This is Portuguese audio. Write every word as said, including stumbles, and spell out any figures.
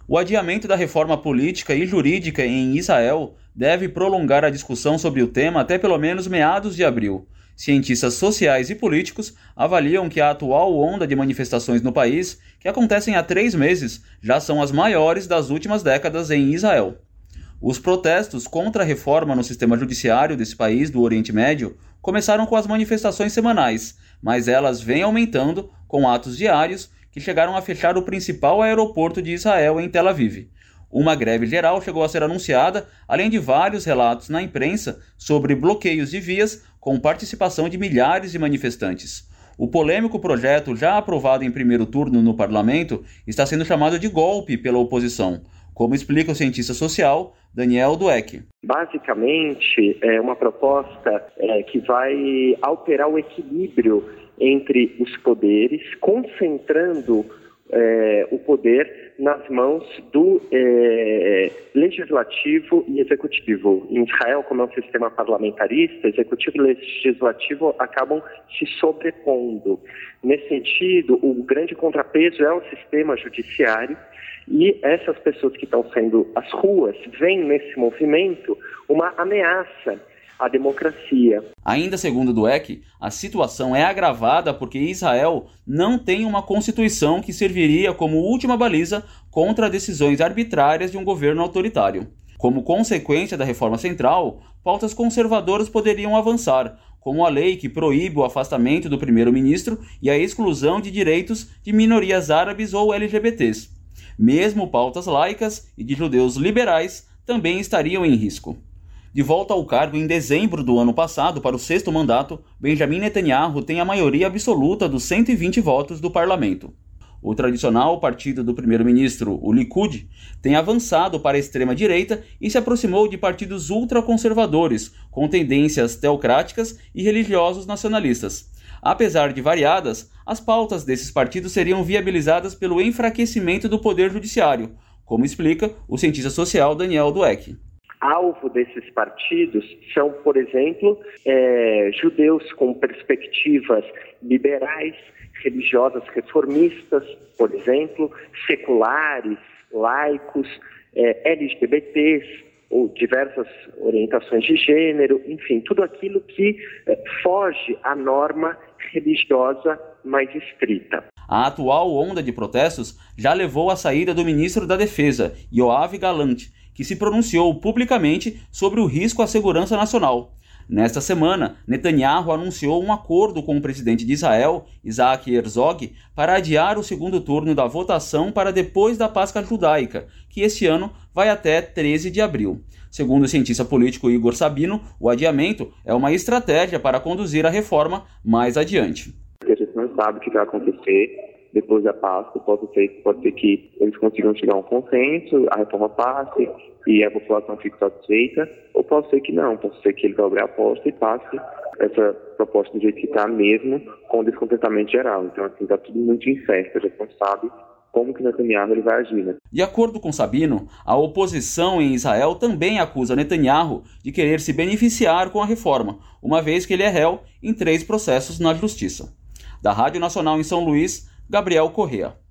O adiamento da reforma política e jurídica em Israel deve prolongar a discussão sobre o tema até pelo menos meados de abril. Cientistas sociais e políticos avaliam que a atual onda de manifestações no país, que acontecem há três meses, já são as maiores das últimas décadas em Israel. Os protestos contra a reforma no sistema judiciário desse país do Oriente Médio começaram com as manifestações semanais, mas elas vêm aumentando com atos diários que chegaram a fechar o principal aeroporto de Israel em Tel Aviv. Uma greve geral chegou a ser anunciada, além de vários relatos na imprensa sobre bloqueios de vias com participação de milhares de manifestantes. O polêmico projeto, já aprovado em primeiro turno no parlamento, está sendo chamado de golpe pela oposição, como explica o cientista social Daniel Dweck. Basicamente, é uma proposta é, que vai alterar o equilíbrio entre os poderes, concentrando é, o poder nas mãos do é, legislativo e executivo. Em Israel, como é um sistema parlamentarista, executivo e legislativo acabam se sobrepondo. Nesse sentido, o grande contrapeso é o sistema judiciário, e essas pessoas que estão saindo às ruas veem nesse movimento uma ameaça à democracia. Ainda segundo Dweck, a situação é agravada porque Israel não tem uma constituição que serviria como última baliza contra decisões arbitrárias de um governo autoritário. Como consequência da reforma central, pautas conservadoras poderiam avançar, como a lei que proíbe o afastamento do primeiro-ministro e a exclusão de direitos de minorias árabes ou L G B Ts. Mesmo pautas laicas e de judeus liberais também estariam em risco. De volta ao cargo em dezembro do ano passado para o sexto mandato, Benjamin Netanyahu tem a maioria absoluta dos cento e vinte votos do parlamento. O tradicional partido do primeiro-ministro, o Likud, tem avançado para a extrema-direita e se aproximou de partidos ultraconservadores, com tendências teocráticas e religiosos nacionalistas. Apesar de variadas, as pautas desses partidos seriam viabilizadas pelo enfraquecimento do poder judiciário, como explica o cientista social Daniel Dweck. Alvo desses partidos são, por exemplo, é, judeus com perspectivas liberais, religiosas reformistas, por exemplo, seculares, laicos, é, L G B Ts, ou diversas orientações de gênero, enfim, tudo aquilo que é, foge à norma religiosa mais estrita. A atual onda de protestos já levou à saída do ministro da Defesa, Yoav Gallant, que se pronunciou publicamente sobre o risco à segurança nacional. Nesta semana, Netanyahu anunciou um acordo com o presidente de Israel, Isaac Herzog, para adiar o segundo turno da votação para depois da Páscoa judaica, que este ano vai até treze de abril. Segundo o cientista político Igor Sabino, o adiamento é uma estratégia para conduzir a reforma mais adiante. A gente não sabe o que vai acontecer depois da Páscoa. Pode ser, pode ser que eles consigam chegar a um consenso, a reforma passe e a população fique satisfeita, ou pode ser que não, pode ser que ele dobre a aposta e passe essa proposta do jeito que está mesmo, com descontentamento geral. Então, assim, está tudo muito incerto, a gente não sabe como que Netanyahu ele vai agir, né? De acordo com Sabino, a oposição em Israel também acusa Netanyahu de querer se beneficiar com a reforma, uma vez que ele é réu em três processos na justiça. Da Rádio Nacional em São Luís, Gabriel Correa.